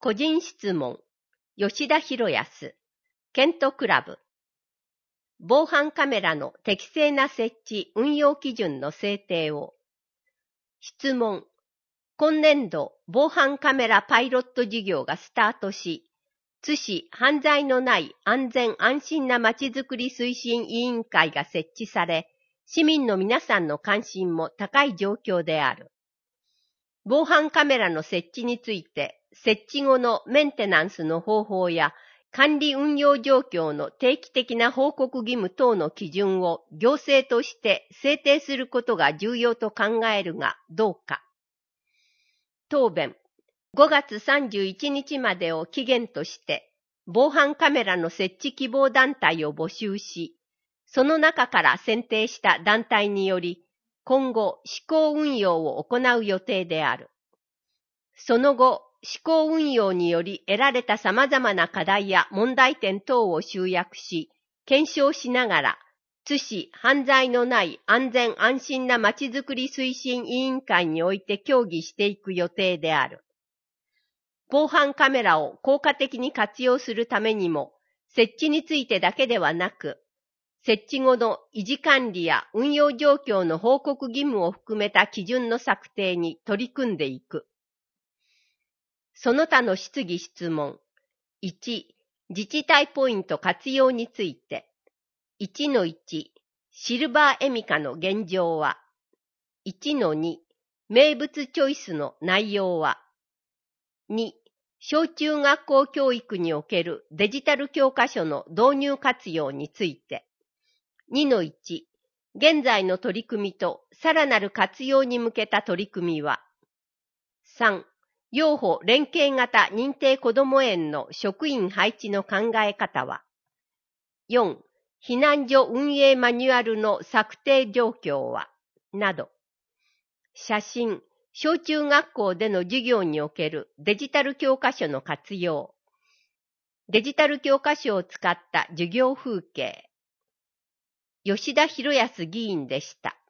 個人質問、吉田博康、ケントクラブ。防犯カメラの適正な設置・運用基準の制定を。質問、今年度防犯カメラパイロット事業がスタートし、津市犯罪のない安全安心なまちづくり推進委員会が設置され、市民の皆さんの関心も高い状況である。防犯カメラの設置について、設置後のメンテナンスの方法や管理運用状況の定期的な報告義務等の基準を行政として制定することが重要と考えるがどうか。答弁。5月31日までを期限として、防犯カメラの設置希望団体を募集し、その中から選定した団体により、今後試行運用を行う予定である。その後、試行運用により得られた様々な課題や問題点等を集約し、検証しながら、津市犯罪のない安全安心なまちづくり推進委員会において協議していく予定である。防犯カメラを効果的に活用するためにも、設置についてだけではなく、設置後の維持管理や運用状況の報告義務を含めた基準の策定に取り組んでいく。その他の質疑質問。1、自治体ポイント活用について。1-1、シルバーエミカの現状は。1-2、名物チョイスの内容は。2、小中学校教育におけるデジタル教科書の導入活用について。2-1、現在の取り組みとさらなる活用に向けた取り組みは。3、幼保連携型認定こども園の職員配置の考え方は。4、避難所運営マニュアルの策定状況は。など。写真、小中学校での授業におけるデジタル教科書の活用。デジタル教科書を使った授業風景。吉田博康議員でした。